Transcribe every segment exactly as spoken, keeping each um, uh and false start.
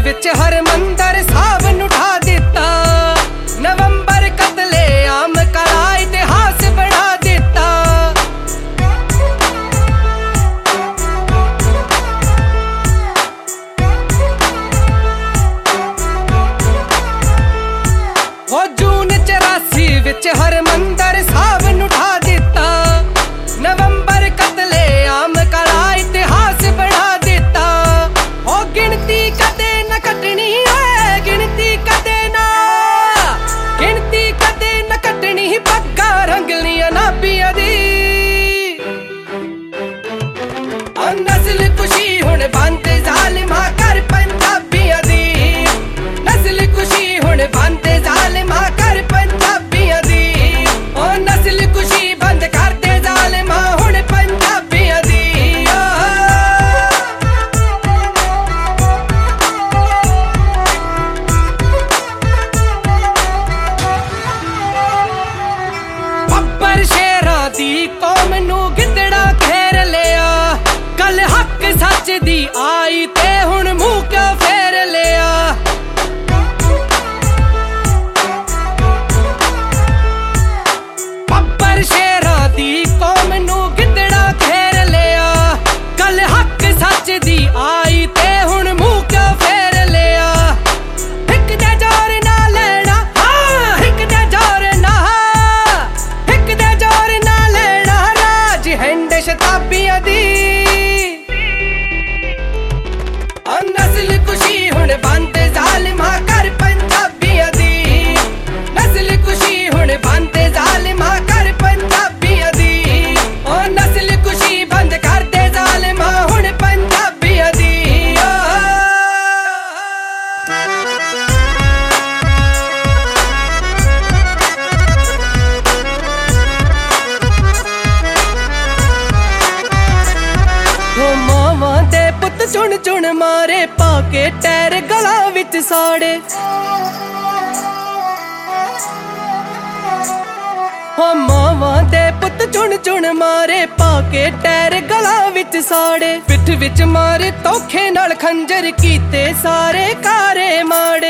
विच हरमंदर साहब नूं ढा दिता। नवंबर कतले आम कला इतिहास बना दिता। हो जून चौरासी विच हरमंदर साहब नूं ढा दिता। नवंबर कतले आम कला इतिहास बना दिता। हो गिनती कदे न कटनी है, गिनती कदे ना, गिनती कदे न कटनी। पग्गा रंगलियां नाबियां दी नस्ल खुशी हुण बंद जालिमा कर पंजाबियां दी। नस्ल खुशी हुण बंद जालिमा कर पंजाबियां दी। ओ नस्ल खुशी बंद कर दे जालिमा हुण पंजाबियां दी। बब्बर शेरां दी कौम नूं गिद्दड़ा घेर लिया। कल हक सच दी आई ते हुण मुंह क्यों फेर लिया। बब्बर शेरां दी कौम नूं गिद्दड़ा घेर लिया। कल हक सच दी आई ते हुण मुंह क्यों फेर लिया। हिक दे जोर ना लेना, हाँ हिक दे जोर ना, हिक दे जोर ना लेना राज हिंद शताबियां दी। नस्ल खुशी हुण बंद जालिमा कर पंजाबियां दी। नस्ल खुशी हुण बंद जालिमा कर पंजाबियां दी। ओ नस्ल खुशी बंद कर दे जालिमा हुण पंजाबियां दी। ओ मावां दे पुत चुन चुन मारे पाके टैर गला विच साड़े। हो मावां दे पुत चुन चुन मारे पाके टैर गला विच साड़े। पिठ विच मारे तोखे नाल खंजर कीते सारे कारे माड़े।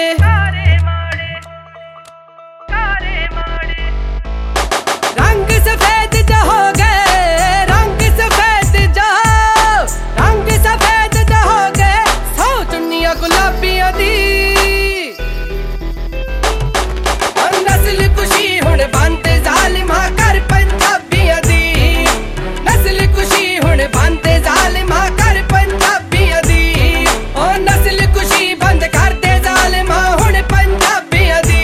रंग सफेद जा हो गए, रंग सफेद जा, रंग सफेद जा हो गए सौ चुन्नियां गुलाबियां दी। नस्ल खुशी हुण बंद जालिमा कर पंजाबियां दी। नस्ल खुशी हुण बंद जालिमा कर पंजाबियां दी। ओ नस्ल खुशी बंद कर दे जालिमा हुण पंजाबियां दी।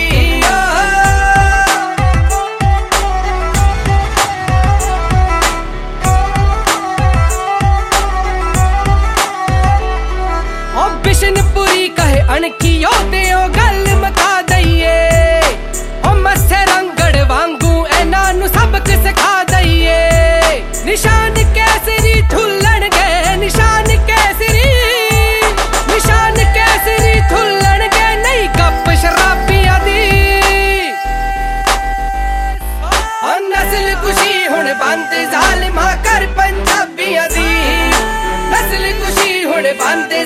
ओ बिशनपुरी कहे अणखियो ते ओ गल मका दईए। ओ मस्से रंगड़ वांगू एना नू सबक सिखा दईए। निशान केसरी ठुल्लन गए, निशान केसरी, निशान केसरी ठुल्लन गए नहीं गप शराबियां दी। ओ नस्ल खुशी हुण बंद जालिमा कर पंजाबियां दी। नस्ल खुशी हुण बंद